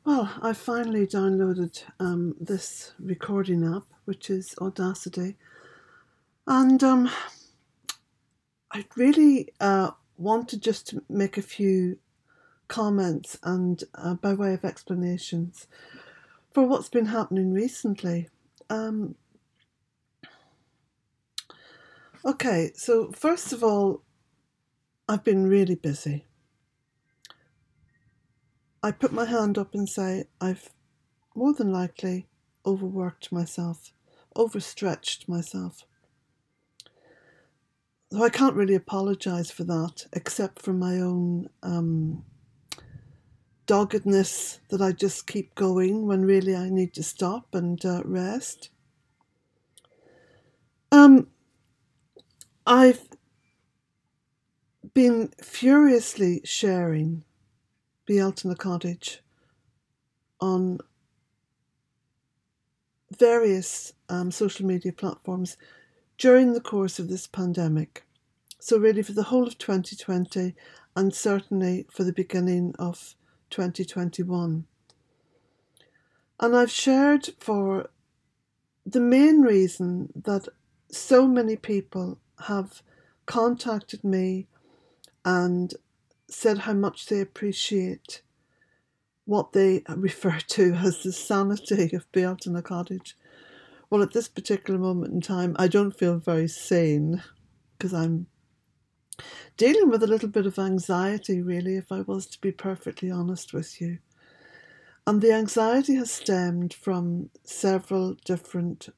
Well, I finally downloaded this recording app, which is Audacity, and I really want to just make a few comments and by way of explanations for what's been happening recently. Okay, so first of all, I've been really busy. I put my hand up and say I've more than likely overworked myself, overstretched myself. So I can't really apologise for that, except for my own doggedness that I just keep going when really I need to stop and rest. I've been furiously sharing Bealtaine Cottage on various social media platforms during the course of this pandemic. So really for the whole of 2020 and certainly for the beginning of 2021. And I've shared for the main reason that so many people have contacted me and said how much they appreciate what they refer to as the sanity of Bealtaine Cottage. Well, at this particular moment in time, I don't feel very sane because I'm dealing with a little bit of anxiety, really, if I was to be perfectly honest with you. And the anxiety has stemmed from several different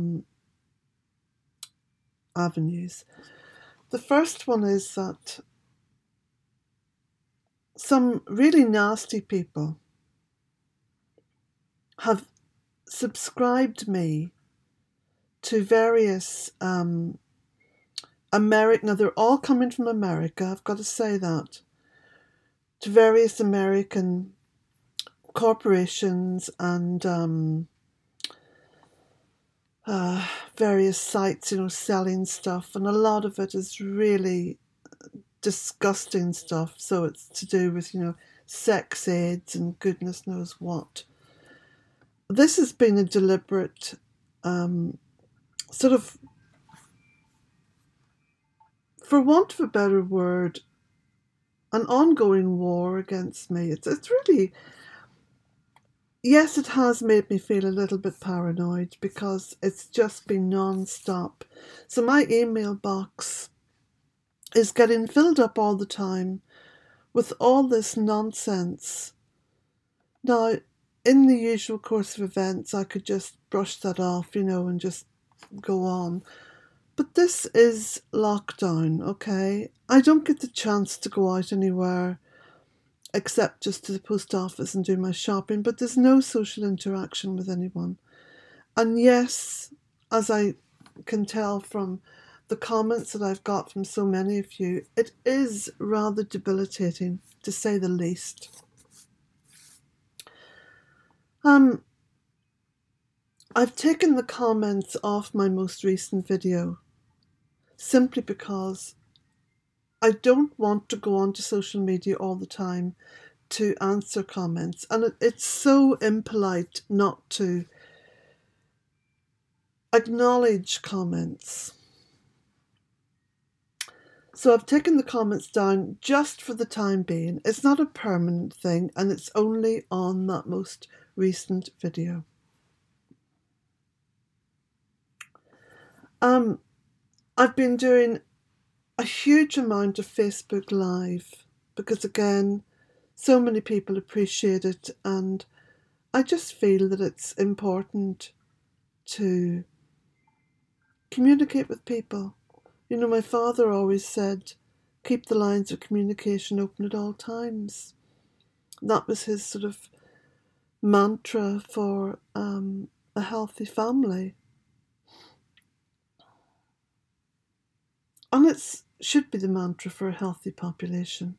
avenues. The first one is that some really nasty people have subscribed me to various American, now they're all coming from America, I've got to say that, to various American corporations and various sites, selling stuff, and a lot of it is really disgusting stuff. So it's to do with, sex aids and goodness knows what. This has been a deliberate sort of, for want of a better word, an ongoing war against me. It's really, yes, it has made me feel a little bit paranoid because it's just been non-stop. So my email box is getting filled up all the time with all this nonsense. Now, in the usual course of events, I could just brush that off, and just go on. But this is lockdown, okay? I don't get the chance to go out anywhere except just to the post office and do my shopping, but there's no social interaction with anyone. And yes, as I can tell from the comments that I've got from so many of you, it is rather debilitating, to say the least. I've taken the comments off my most recent video simply because I don't want to go onto social media all the time to answer comments, and it's so impolite not to acknowledge comments. So I've taken the comments down just for the time being. It's not a permanent thing, and it's only on that most recent video. I've been doing a huge amount of Facebook Live because, again, so many people appreciate it, and I just feel that it's important to communicate with people. My father always said, keep the lines of communication open at all times. That was his sort of mantra for a healthy family. And it should be the mantra for a healthy population.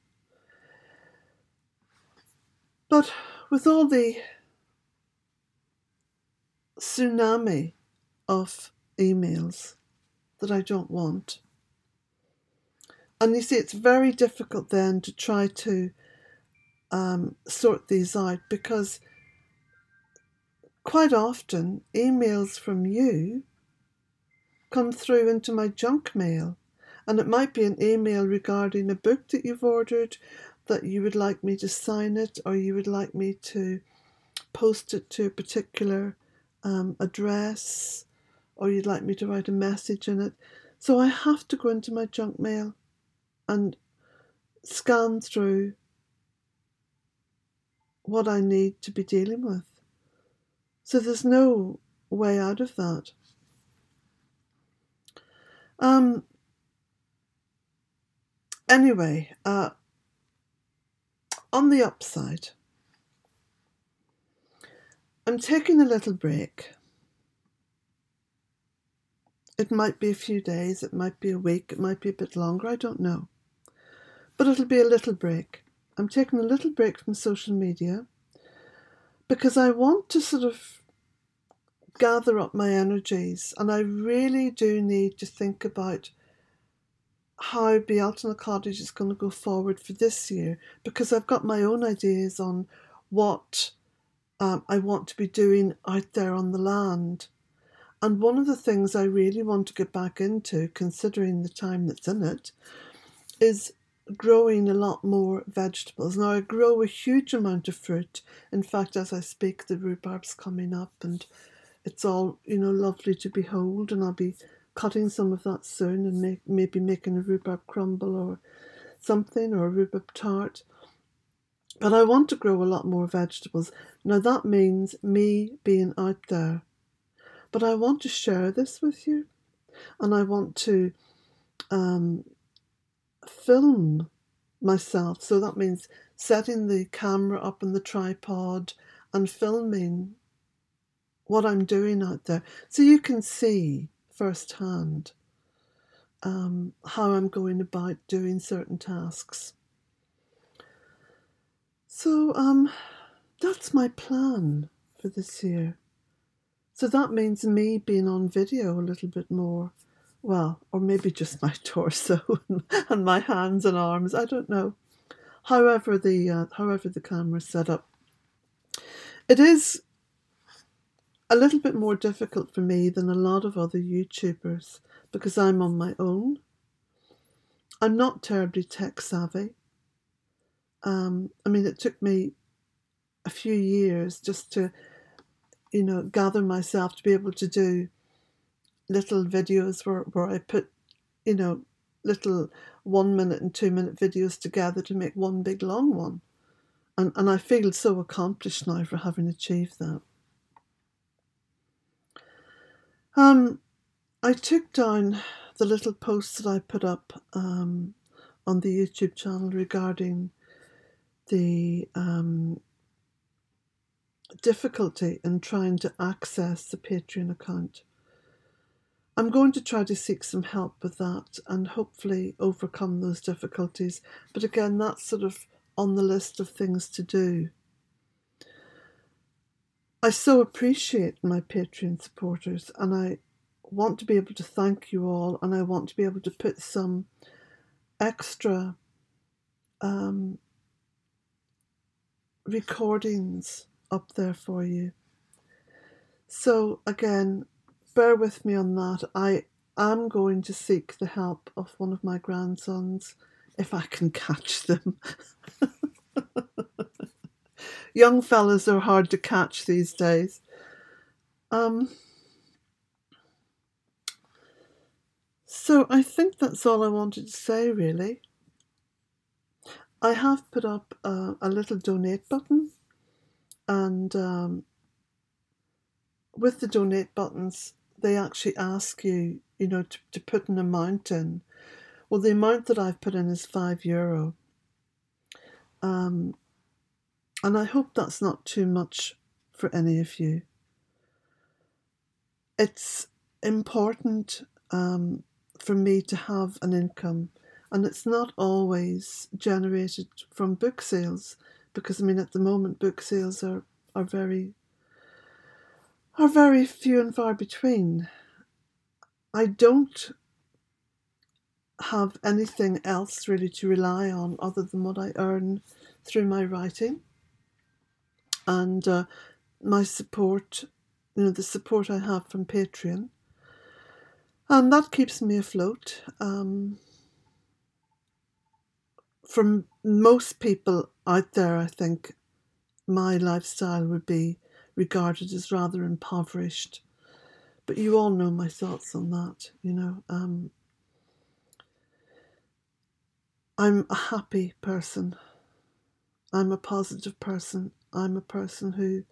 But with all the tsunami of emails that I don't want, and you see, it's very difficult then to try to sort these out, because quite often emails from you come through into my junk mail. And it might be an email regarding a book that you've ordered, that you would like me to sign it, or you would like me to post it to a particular address, or you'd like me to write a message in it. So I have to go into my junk mail and scan through what I need to be dealing with. So there's no way out of that. Anyway, on the upside, I'm taking a little break. It might be a few days, it might be a week, it might be a bit longer, I don't know. But it'll be a little break. I'm taking a little break from social media because I want to sort of gather up my energies, and I really do need to think about how Bealtaine Cottage is going to go forward for this year, because I've got my own ideas on what I want to be doing out there on the land. And one of the things I really want to get back into, considering the time that's in it, is growing a lot more vegetables. Now, I grow a huge amount of fruit. In fact, as I speak, the rhubarb's coming up and it's all, lovely to behold, and I'll be cutting some of that soon and maybe making a rhubarb crumble or something, or a rhubarb tart. But I want to grow a lot more vegetables. Now, that means me being out there. But I want to share this with you, and I want to film myself. So that means setting the camera up on the tripod and filming what I'm doing out there, so you can see firsthand how I'm going about doing certain tasks. So that's my plan for this year. So that means me being on video a little bit more. Well, or maybe just my torso and my hands and arms, I don't know. However the camera's set up. It is a little bit more difficult for me than a lot of other YouTubers because I'm on my own. I'm not terribly tech savvy. It took me a few years just to, gather myself to be able to do little videos where I put, little 1 minute and 2 minute videos together to make one big long one. And I feel so accomplished now for having achieved that. I took down the little posts that I put up on the YouTube channel regarding the difficulty in trying to access the Patreon account. I'm going to try to seek some help with that and hopefully overcome those difficulties. But again, that's sort of on the list of things to do. I so appreciate my Patreon supporters, and I want to be able to thank you all, and I want to be able to put some extra recordings up there for you. So again, bear with me on that. I am going to seek the help of one of my grandsons, if I can catch them. Young fellas are hard to catch these days. So I think that's all I wanted to say, really. I have put up a little donate button, and with the donate buttons, they actually ask you, to put an amount in. Well, the amount that I've put in is €5. And I hope that's not too much for any of you. It's important for me to have an income, and it's not always generated from book sales, because at the moment book sales are very few and far between. I don't have anything else really to rely on other than what I earn through my writing and my support the support I have from Patreon. And that keeps me afloat. For most people out there, I think my lifestyle would be regarded as rather impoverished. But you all know my thoughts on that, I'm a happy person. I'm a positive person. I'm a person who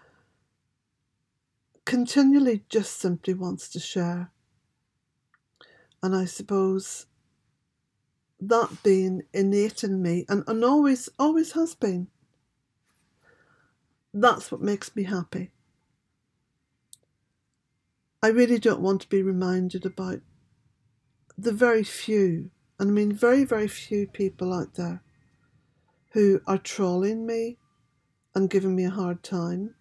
continually just simply wants to share. And I suppose that being innate in me, and always has been, that's what makes me happy. I really don't want to be reminded about the very few, and I mean very, very few people out there who are trolling me and giving me a hard time.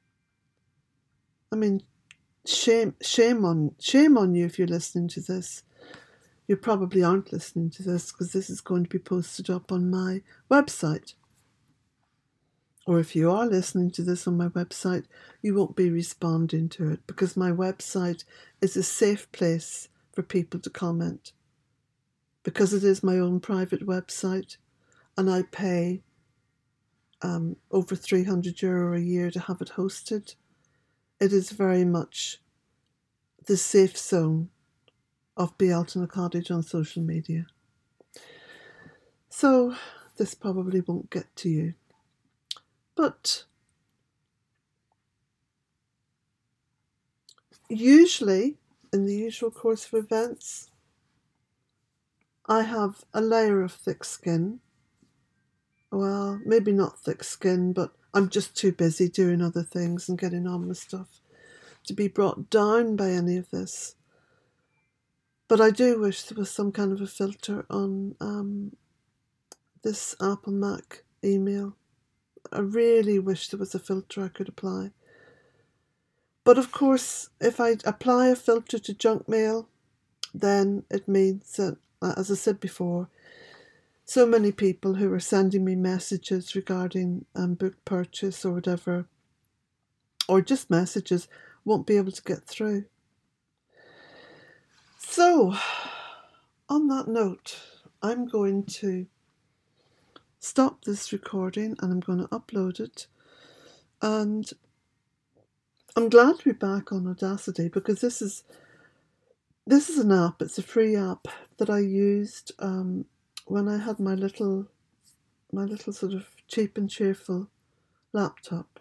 I mean, shame on you if you're listening to this. You probably aren't listening to this because this is going to be posted up on my website. Or if you are listening to this on my website, you won't be responding to it because my website is a safe place for people to comment. Because it is my own private website and I pay over €300 a year to have it hosted, it is very much the safe zone of Bealtaine Cottage on social media. So this probably won't get to you. But usually, in the usual course of events, I have a layer of thick skin. Well, maybe not thick skin, but I'm just too busy doing other things and getting on with stuff to be brought down by any of this. But I do wish there was some kind of a filter on this Apple Mac email. I really wish there was a filter I could apply. But of course, if I apply a filter to junk mail, then it means that, as I said before, so many people who are sending me messages regarding book purchase or whatever, or just messages, won't be able to get through. So, on that note, I'm going to stop this recording and I'm going to upload it. And I'm glad to be back on Audacity because this is an app. It's a free app that I used when I had my little sort of cheap and cheerful laptop.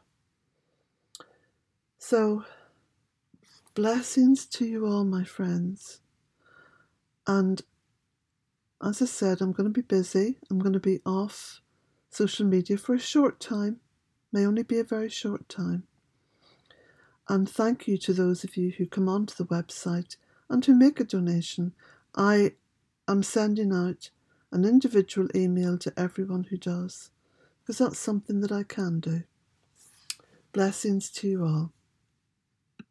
So, blessings to you all, my friends. And as I said, I'm going to be busy. I'm going to be off social media for a short time. May only be a very short time. And thank you to those of you who come onto the website and who make a donation. I am sending out an individual email to everyone who does, because that's something that I can do. Blessings to you all.